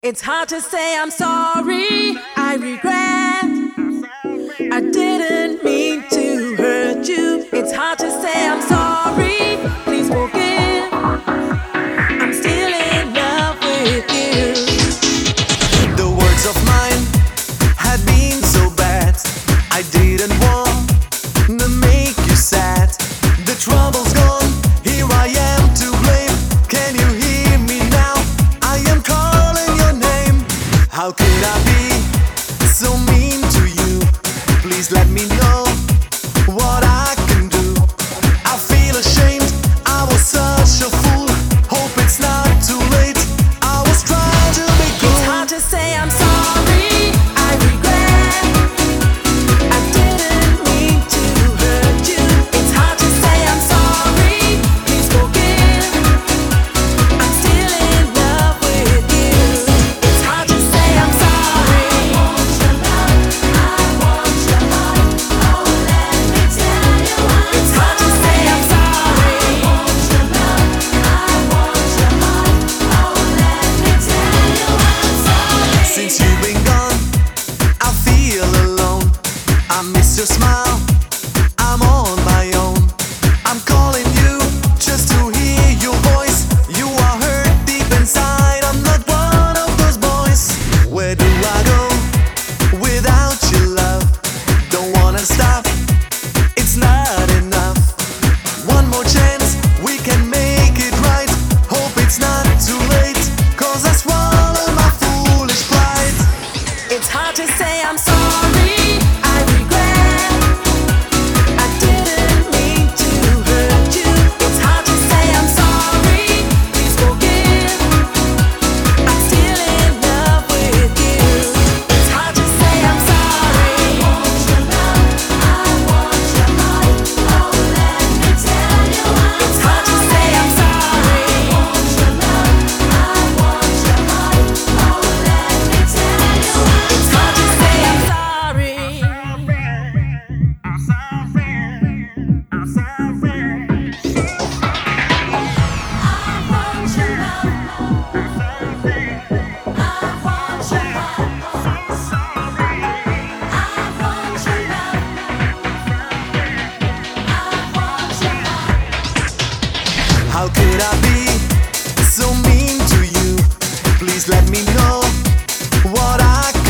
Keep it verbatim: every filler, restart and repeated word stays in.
It's hard to say I'm sorry, I regret. I didn't mean to hurt you. It's hard to say I'm sorry, please forgive. I'm still in love with you. The words of mine had been so bad. I didn't want to make you sad. The trouble's gone, here I am to blame. Can you hear me now? I am calling your name. How could I be so mean to you? Please let me know what I can do. I feel ashamed, I was such a fool. Hope it's not too late, I was trying to be cool. It's hard to say I'm sorry, I regret. I didn't mean to hurt you. It's hard to say I'm sorry, please forgive. I'm still in love with you. It's hard to say I'm sorry. I want your love, I want your heart. Oh, let me tell you I'm It's hard to say I'm sorry. I want your love, I want your heart. Oh, let me tell you I'm sorry. Since you've been gone, I feel alone. I miss your smile, I'm on my own. I'm calling you just to hear your voice. You are hurt deep inside, I'm not one of those boys. Where do I go without your love? Don't wanna stop, it's not enough. One more chance, we can make it right. Hope it's not too late, cause I swallow my foolish pride. It's hard to say I'm sorry, I regret. I didn't mean to hurt you. It's hard to say I'm sorry, please forgive. I'm still in love with you. It's hard to say I'm sorry. I want your love, I want your heart. Oh, let me tell you I'm It's hard to say I'm sorry. I want your love, I want your heart. Oh, let me tell you I'm It's hard to say I'm sorry. I'm sorry. I'm sorry. I want your love. I want your heart. I want your love. I want your heart. How could I be so mean to you? Please let me know what I